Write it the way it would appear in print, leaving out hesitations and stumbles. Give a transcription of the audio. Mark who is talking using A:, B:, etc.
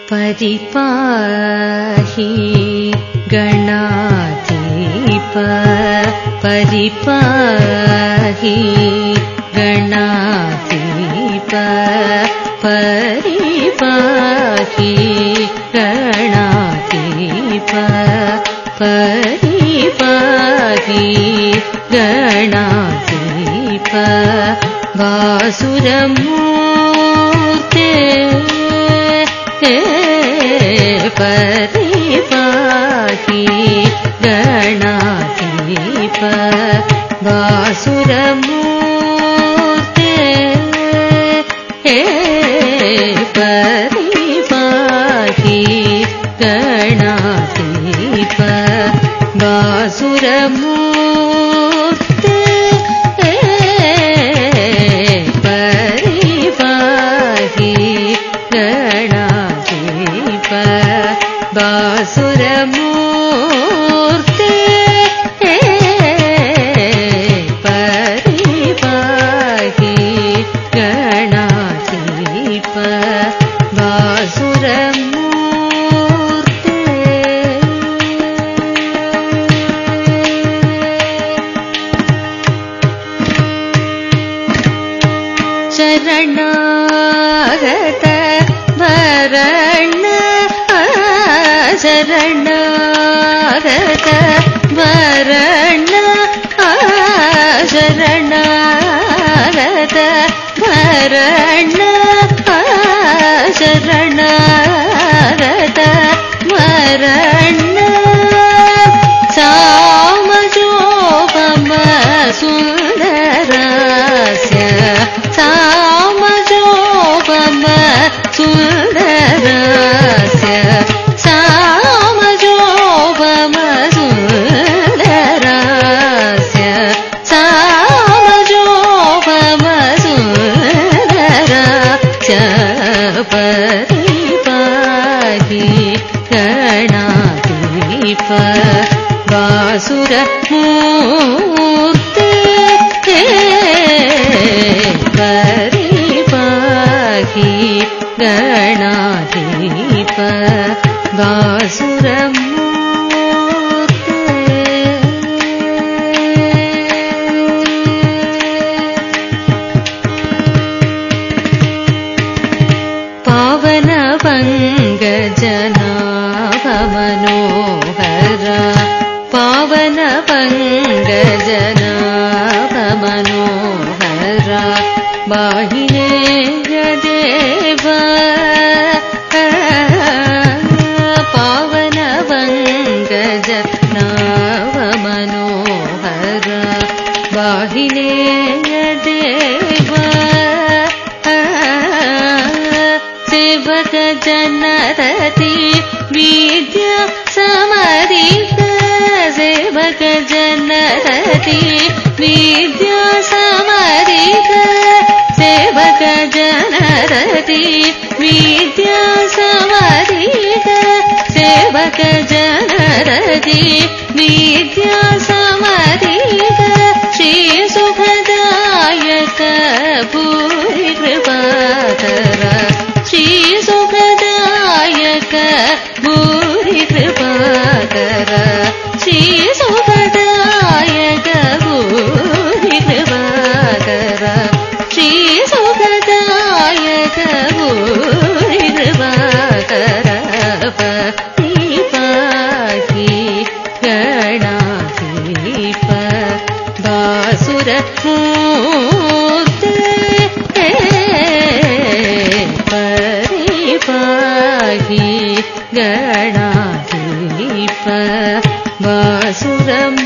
A: परिपाहि गणाधिप परिपाहि गणाधिप परिपाहि गणाधिप परिपाहि गणाधिप वासुरमूर्ते परिपाहि गणाधिप वासुरमूर्ते परिपाहि गणाधिप वासुरमूर्ते परिपाहि गणाधिप वासुरमूर्ते परिपाहि गणाधिप वासुरमूर्ते शरणागत वरण शरणागत वरण शरणागत वरण शरणागत वरण सामजोपम सुन्दरस्य सामजोपम सुन्दरस्य सामजोपम सुन्दरस्य सामजोपम सुन्दरस्य परिपाहि गणाधिप वासुरमूर्ते परिपाहि गणाधिप वासुरमूर्ते पावन पङ्कजनाभ मनोहर पावन पङ्कजनाभ मनोहर वाहिनेय देव पावन पङ्कजनाभ मनोहर वाहिनेय देव सेवक जनरति विद्या समरित सेवक जनरति विद्या समरित सेवक जनरति विद्या समरित सेवक जनरति विद्या समरित श्री सुखदायक भूरि कृपाकर श्री सुखदायक भूरि कृपाकर श्री सुखदायक भूरि कृपाकर श्री सुखदायक भूरि कृपाकर परिपाहि गणाधिप वासुरमूर्ते परिपाहि गणाधिप वासुरमूर्ते